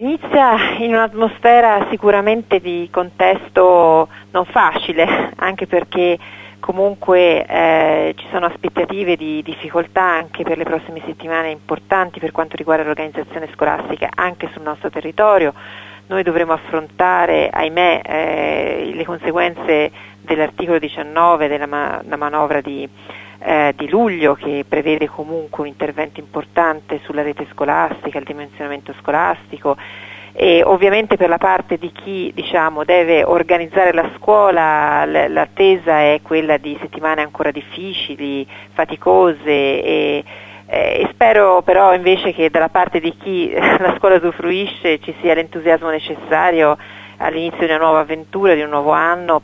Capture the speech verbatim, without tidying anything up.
Inizia in un'atmosfera sicuramente di contesto non facile, anche perché comunque eh, ci sono aspettative di difficoltà anche per le prossime settimane importanti per quanto riguarda l'organizzazione scolastica anche sul nostro territorio. Noi dovremo affrontare, ahimè, eh, le conseguenze dell'articolo diciannove della ma- manovra di, eh, di luglio, che prevede comunque un intervento importante sulla rete scolastica, il dimensionamento scolastico, e ovviamente per la parte di chi, diciamo, deve organizzare la scuola l- l'attesa è quella di settimane ancora difficili, faticose e, eh, e spero però invece che dalla parte di chi la scuola usufruisce ci sia l'entusiasmo necessario all'inizio di una nuova avventura, di un nuovo anno,